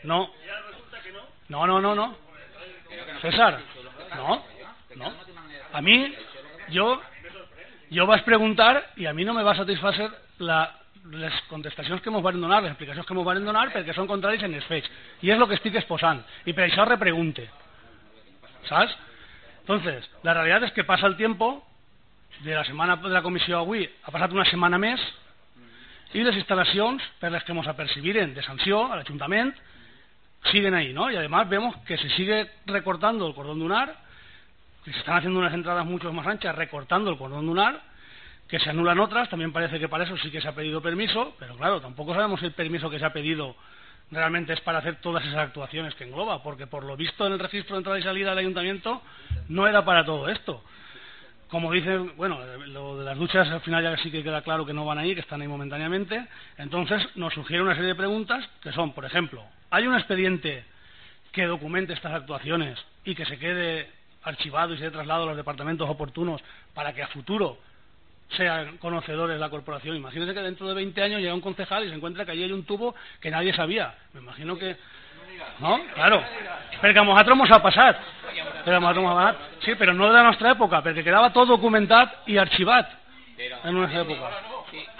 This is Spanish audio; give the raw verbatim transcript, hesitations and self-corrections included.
No. No, no, no, no. César, no, no. A mí, yo, jo vas preguntar i a mi no me va satisfacer la, les contestacions que ens van donar, les explicacions que ens van donar, perquè són contraris en els fets. I és el que estic exposant. I per això repregunte. ¿Sabes? Entonces, la realidad es que pasa el tiempo, de la setmana de la comissió avui ha passat una setmana més, i les instal·lacions per les que ens apercibiren de sanció a l'Ajuntament siguen ahí, ¿no? Y además vemos que se sigue recortando el cordón dunar, que se están haciendo unas entradas mucho más anchas recortando el cordón dunar, que se anulan otras, también parece que para eso sí que se ha pedido permiso, pero claro, tampoco sabemos si el permiso que se ha pedido realmente es para hacer todas esas actuaciones que engloba, porque por lo visto en el registro de entrada y salida del Ayuntamiento no era para todo esto. Como dicen, bueno, lo de las duchas al final ya sí que queda claro que no van ahí, que están ahí momentáneamente. Entonces nos sugiere una serie de preguntas que son, por ejemplo, ¿hay un expediente que documente estas actuaciones y que se quede archivado y se dé traslado a los departamentos oportunos para que a futuro sean conocedores de la corporación? Imagínense que dentro de veinte años llega un concejal y se encuentra que allí hay un tubo que nadie sabía. Me imagino que... ¿No? Claro. Perquè a nosaltres ens ha passat. Però a nosaltres ens ha passat. Sí, però no de la nostra època, perquè quedava tot documentat i arxivat en una època.